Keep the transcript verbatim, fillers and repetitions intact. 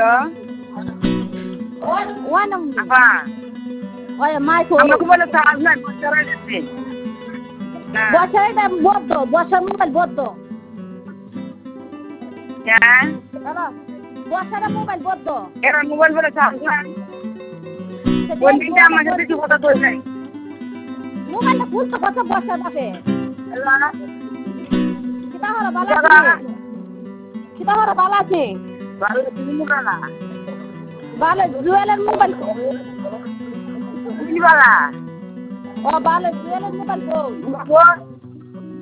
hello ওই নাম আপা ওই মাই তো আমাকে বলে চার্জ নাই বছর দিচ্ছি বছরটা বদ্ধ বছর মোবাইল বদ্ধ হ্যাঁ হ্যালো বছরে মোবাইল বদ্ধ এরা মোবাইল বলে চার্জ নাই কোন দিনটা আমার সাথে কি কথা কই নাই মোবাইলটা খুলতে কত বছর বাপে হ্যালো কিতা হলো বালা আছে কিতা হলো বালা আছে ভালো তুমি মুকালা বালা জুয়েলের মোবাইল তুমি বালা ও বালা জুয়েলের মোবাইল কো কো